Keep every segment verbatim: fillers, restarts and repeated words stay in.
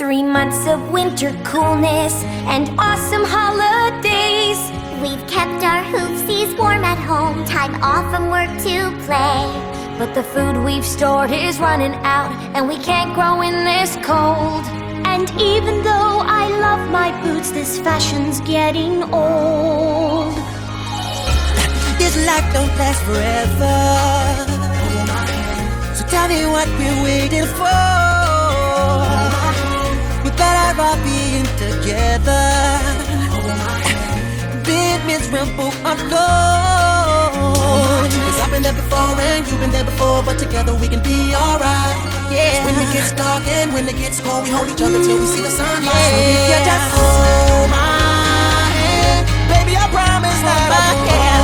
Three months of winter coolness and awesome holidays. We've kept our hoofsies warm at home, time off from work to play. But the food we've stored is running out, and we can't grow in this cold. And even though I love my boots, this fashion's getting old. This life don't last forever, so tell me what we're waiting for. We better all being together. Big miserable alone. Cause I've been there before and you've been there before, but together we can be alright. Yeah. When it gets dark and when it gets cold, we hold each other till we see the sunlight. Yeah. So if you just hold my hand, baby, I promise that I can.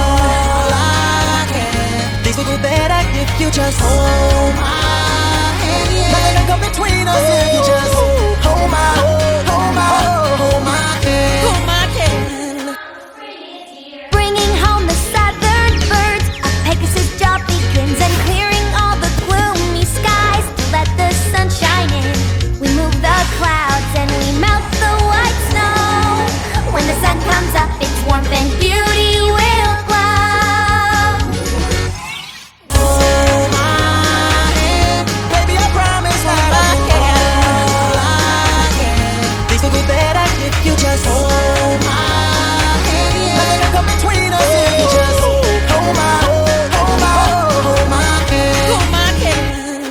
Things will go better if you just hold my hand. Yeah. Nothing can come between us if you just hold my, hold my, hold my hand. Hold my hand. Bringing home the southern birds, a Pegasus job begins, and clearing all the gloomy skies to let the sun shine in. We move the clouds and we melt the white snow. When the sun comes up, its warmth and beauty will glow. You just hold my hand. Nothing can come between us if you just hold my, hold my, hold my hand. Hold my hand.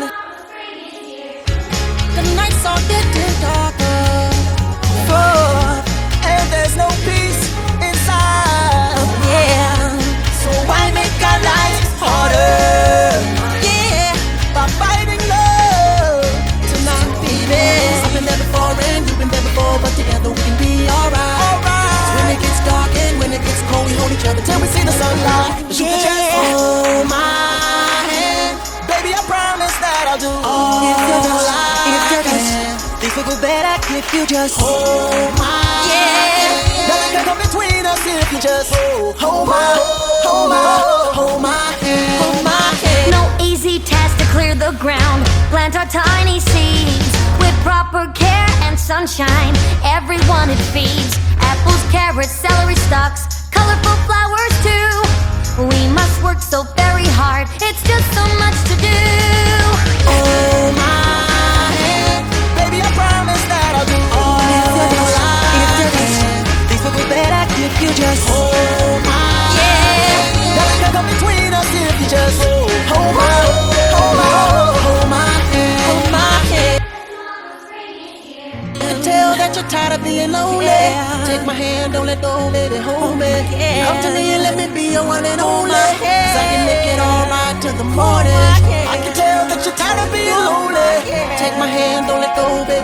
The nights are getting darker, oh, and there's no peace inside. Yeah, so why make our lives harder? Yeah, by fighting love tonight, baby. I've been there before and you've been there before, but together we can be alright. Alright. So when it gets dark and when it gets cold, we hold each other till we see the sunlight. But you can just hold my hand, baby. I promise that I'll do all if you just, if you just, things will go better if you just hold my hand. Nothing can come between us if you just hold, hold my, hold my, hold my hand. Hold my hand. No easy task to clear the ground, plant our tiny seeds with proper care and sunshine. Everyone it feeds. Apples, carrots, celery stalks, colorful flowers too. We must work so very hard, it's just so much to do. Hold my hand, baby, I promise that I'll do all if you just, if you just, things will go better if you just hold my hand. Nothing can come between us if you just hold my, hold my, hold my hand. Hold my hand. Tell that you're tired of being lonely. Yeah. Take my hand, don't let go, baby, hold me. Yeah. Come to me and let me be your one and only. Cause I can make it all right till the morning. I can tell that you're tired of being lonely. Take my hand, don't let go, baby.